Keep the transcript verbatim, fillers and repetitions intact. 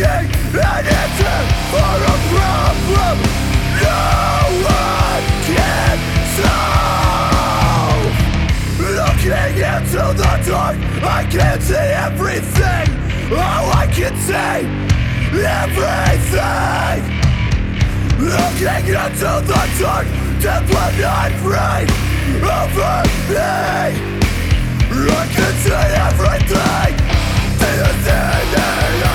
seeking an answer for a problem no one can solve. Looking into the dark, I can't see everything. Oh, I can see everything. Looking into the dark, death will not reign over me. I can see everything. Do you see it?